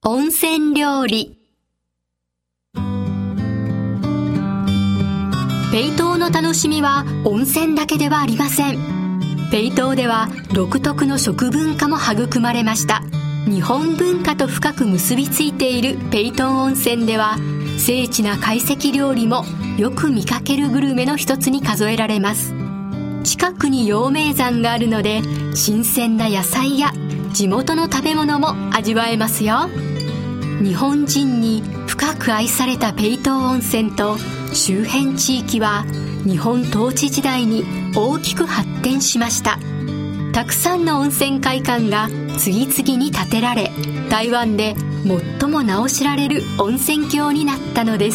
温泉料理。ペイ島の楽しみは温泉だけではありません。ペイ島では独特の食文化も育まれました。日本文化と深く結びついているペイ島温泉では、精緻な懐石料理もよく見かけるグルメの一つに数えられます。近くに陽明山があるので、新鮮な野菜や地元の食べ物も味わえますよ。日本人に深く愛されたペイ島温泉と周辺地域は、日本統治時代に大きく発展しました。たくさんの温泉会館が次々に建てられ、台湾で最も名を知られる温泉郷になったのです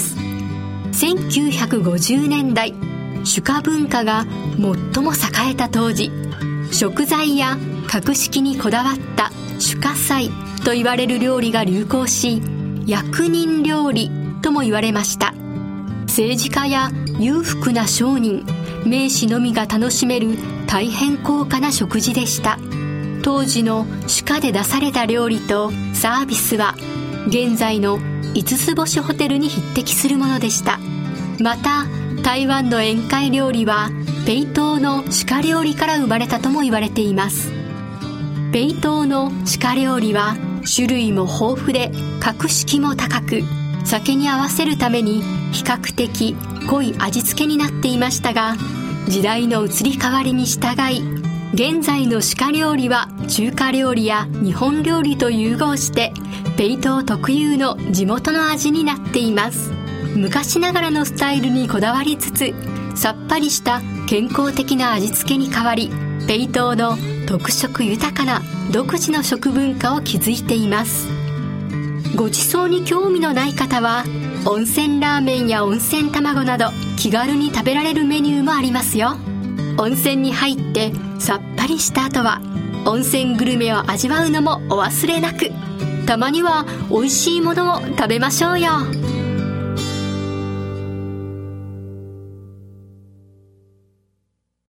。1950年代、酒家文化が最も栄えた当時、食材や格式にこだわった酒家菜と言われる料理が流行し、役人料理とも言われました。政治家や裕福な商人、名士のみが楽しめる大変高価な食事でした。当時の酒家で出された料理とサービスは、現在の5つ星ホテルに匹敵するものでした。また、台湾の宴会料理はペイ島の鹿料理から生まれたとも言われています。ペイ島の鹿料理は種類も豊富で格式も高く、酒に合わせるために比較的濃い味付けになっていましたが、時代の移り変わりに従い、現在の鹿料理は中華料理や日本料理と融合してペイ島特有の地元の味になっています。昔ながらのスタイルにこだわりつつ、さっぱりした健康的な味付けに変わり、ペイ島の特色豊かな独自の食文化を築いています。ごちそうに興味のない方は、温泉ラーメンや温泉卵など気軽に食べられるメニューもありますよ。温泉に入ってさっぱりした後は、温泉グルメを味わうのもお忘れなく。たまには美味しいものを食べましょうよ。